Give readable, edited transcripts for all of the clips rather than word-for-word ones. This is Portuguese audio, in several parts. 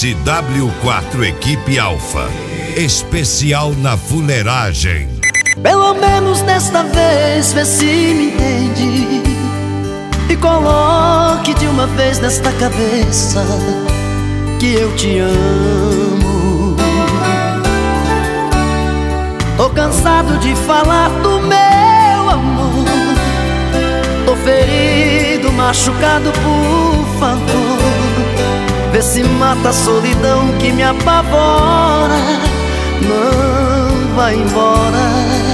SW4 Equipe Alfa, especial na fuleiragem. Pelo menos desta vez vê se me entende e coloque de uma vez nesta cabeça que eu te amo. Tô cansado de falar do meu amor, tô ferido, machucado, por favor. Vê se mata a solidão que me apavora, não vai embora.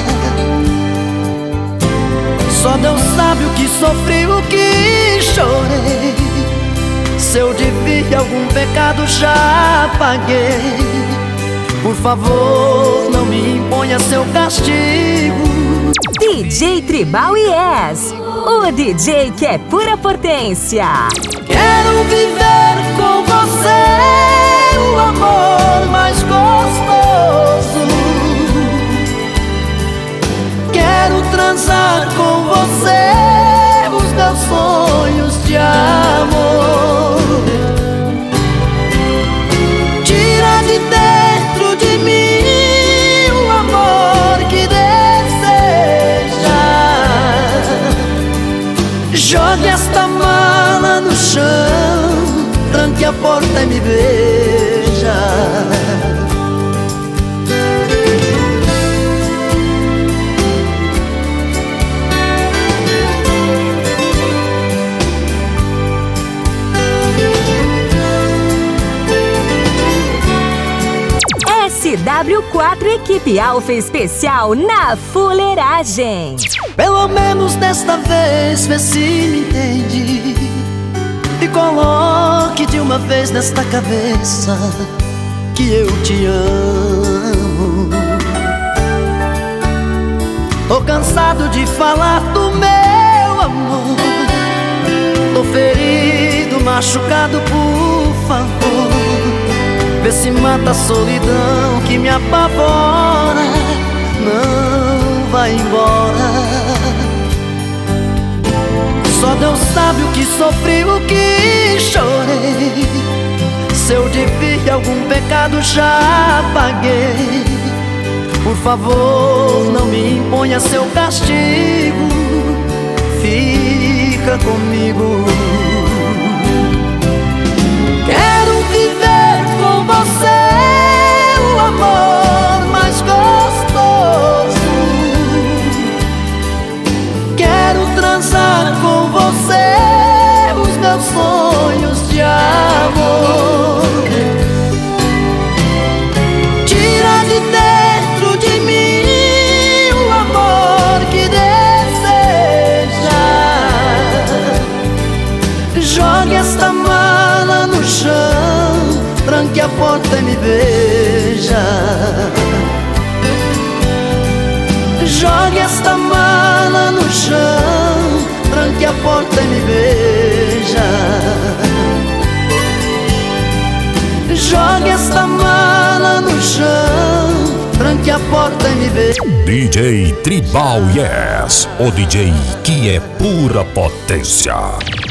Só Deus sabe o que sofri, o que chorei. Se eu devia algum pecado já paguei. Por favor, não me imponha seu castigo. DJ Tribal Yes, o DJ que é pura potência. Quero viver com você o amor mais gostoso. Quero transar com você os meus sonhos de amor. Tira de dentro de mim o amor que deseja. Jogue esta mala no chão, tranque a porta e me beija. SW4 Equipe Alfa especial na fuleiragem. Pelo menos desta vez vê se me entende e coloque de uma vez nesta cabeça que eu te amo. Tô cansado de falar do meu amor, tô ferido, machucado, por favor. Vê se mata a solidão que me apavora, não vai embora. Só Deus sabe o que sofri, o que chorei. Se eu devia algum pecado já paguei. Por favor, não me imponha seu castigo, fica comigo. Quero viver com você o amor mais gostoso. Quero transar com você os meus sonhos de amor. Tira de dentro de mim o amor que deseja. Jogue esta mala no chão, tranque a porta e me beija. Jogue esta mala no chão, tranque a porta e me beija. Jogue esta mala no chão, tranque a porta e me beija. DJ Tribal Yes, o DJ que é pura potência.